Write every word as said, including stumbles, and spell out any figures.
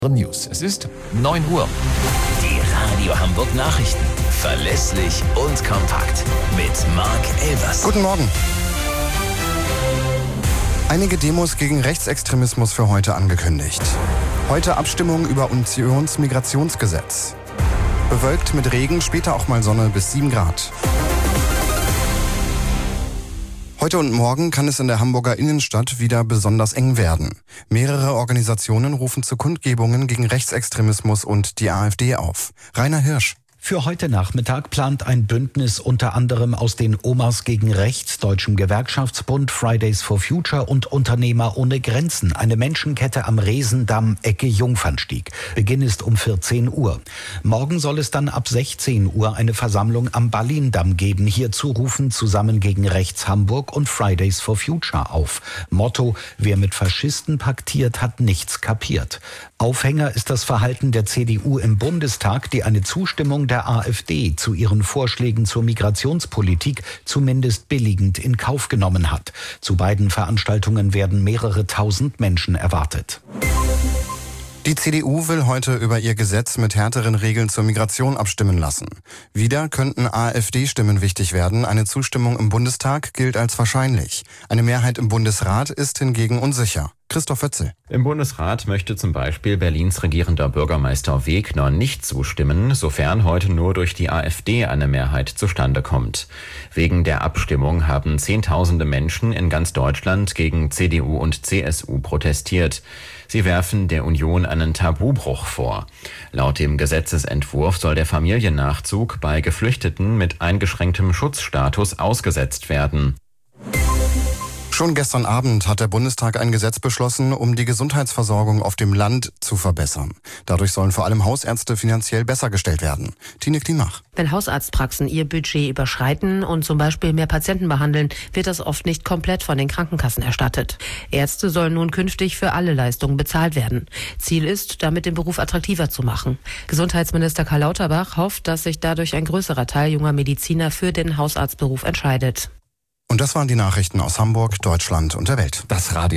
News. Es ist neun Uhr. Die Radio Hamburg Nachrichten. Verlässlich und kompakt. Mit Marc Elvers. Guten Morgen. Einige Demos gegen Rechtsextremismus für heute angekündigt. Heute Abstimmung über Unionsmigrationsgesetz. Bewölkt mit Regen, später auch mal Sonne bis sieben Grad. Heute und morgen kann es in der Hamburger Innenstadt wieder besonders eng werden. Mehrere Organisationen rufen zu Kundgebungen gegen Rechtsextremismus und die AfD auf. Rainer Hirsch. Für heute Nachmittag plant ein Bündnis unter anderem aus den Omas gegen Rechts, Deutschem Gewerkschaftsbund, Fridays for Future und Unternehmer ohne Grenzen eine Menschenkette am Resendamm, Ecke Jungfernstieg. Beginn ist um vierzehn Uhr. Morgen soll es dann ab sechzehn Uhr eine Versammlung am Berlindamm geben. Hierzu rufen zusammen gegen Rechts Hamburg und Fridays for Future auf. Motto: Wer mit Faschisten paktiert, hat nichts kapiert. Aufhänger ist das Verhalten der C D U im Bundestag, die eine Zustimmung der AfD zu ihren Vorschlägen zur Migrationspolitik zumindest billigend in Kauf genommen hat. Zu beiden Veranstaltungen werden mehrere tausend Menschen erwartet. Die C D U will heute über ihr Gesetz mit härteren Regeln zur Migration abstimmen lassen. Wieder könnten AfD-Stimmen wichtig werden. Eine Zustimmung im Bundestag gilt als wahrscheinlich. Eine Mehrheit im Bundesrat ist hingegen unsicher. Christoph Wötzel. Im Bundesrat möchte zum Beispiel Berlins regierender Bürgermeister Wegner nicht zustimmen, sofern heute nur durch die AfD eine Mehrheit zustande kommt. Wegen der Abstimmung haben Zehntausende Menschen in ganz Deutschland gegen C D U und C S U protestiert. Sie werfen der Union einen Tabubruch vor. Laut dem Gesetzesentwurf soll der Familiennachzug bei Geflüchteten mit eingeschränktem Schutzstatus ausgesetzt werden. Schon gestern Abend hat der Bundestag ein Gesetz beschlossen, um die Gesundheitsversorgung auf dem Land zu verbessern. Dadurch sollen vor allem Hausärzte finanziell besser gestellt werden. Tine Klimach. Wenn Hausarztpraxen ihr Budget überschreiten und zum Beispiel mehr Patienten behandeln, wird das oft nicht komplett von den Krankenkassen erstattet. Ärzte sollen nun künftig für alle Leistungen bezahlt werden. Ziel ist, damit den Beruf attraktiver zu machen. Gesundheitsminister Karl Lauterbach hofft, dass sich dadurch ein größerer Teil junger Mediziner für den Hausarztberuf entscheidet. Und das waren die Nachrichten aus Hamburg, Deutschland und der Welt. Das Radio